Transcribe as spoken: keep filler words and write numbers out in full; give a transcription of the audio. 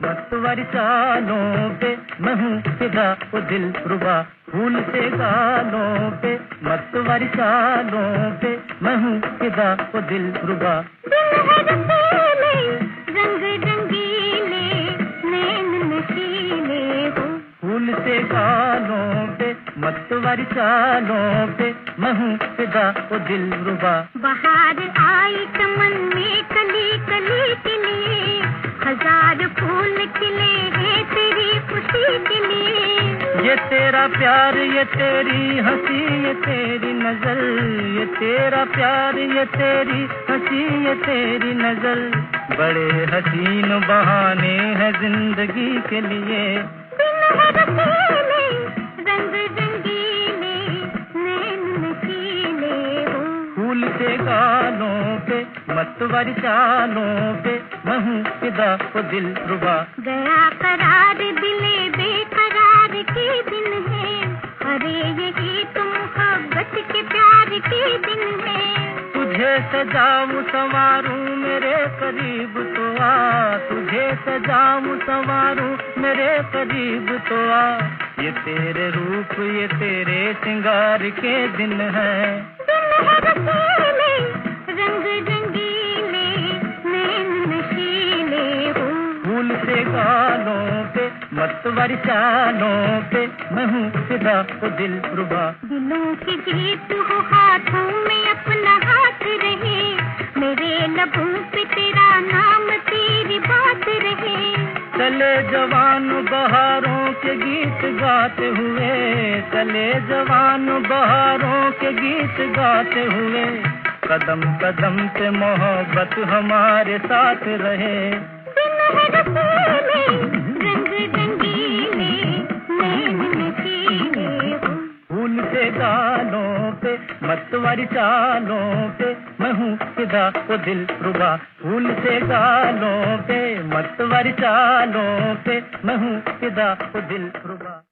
मतवारी चालों पे मैं हूँ फिदा वो दिल रुबा, फूल से गालों पे मतवारी चालों पे मैं हूँ फिदा वो दिल रुबा। रंग रंगीले नैन नशीले हो, फूल से गालों पे मतवारी चालों पे मैं हूँ फिदा वो दिल रुबा। बाहर आई चमन में कली कली के लिए, हजार फूल खिले हैं तेरी खुशी के लिए। ये तेरा प्यार ये तेरी हंसी ये तेरी नजर, ये तेरा प्यार ये तेरी हंसी ये तेरी नजर, बड़े हसीन बहाने हैं जिंदगी के लिए। रंग रंगीले नैन नशीले हो, फूल से गालों पे मतवारी चालों पे मैं हूँ फिदा वो दिल रुबा। गया करार दिले बेकरार के दिन है, अरे यही तो मोहब्बत के प्यार के दिन है। तुझे सजाऊं संवारूं मेरे करीब तो आ, तुझे सजाऊं संवारूं मेरे करीब तो आ, ये तेरे रूप ये तेरे श्रृंगार के दिन है। रंग रंगीले नैन नशीले हो, फूल से गालों पे मतवारी चालों पे मैं हूँ फिदा वो दिल रुबा। दिलों की जीत हो हाथों में अपना हाथ रहे, मेरे लबों पे तेरा नाम तेरी बात रहे। चले जवान बहारों के गीत गाते हुए, चले जवान बहारों के गीत गाते हुए, कदम कदम पे मोहब्बत हमारे साथ रहे। रंग रंगीले नैन नशीले हो, फूल से गालों पे मतवारी चालों पे मैं हूँ फिदा वो दिल रुबा। फूल से गालों पे मतवारी चालों पे मैं हूँ फिदा वो दिल रुबा।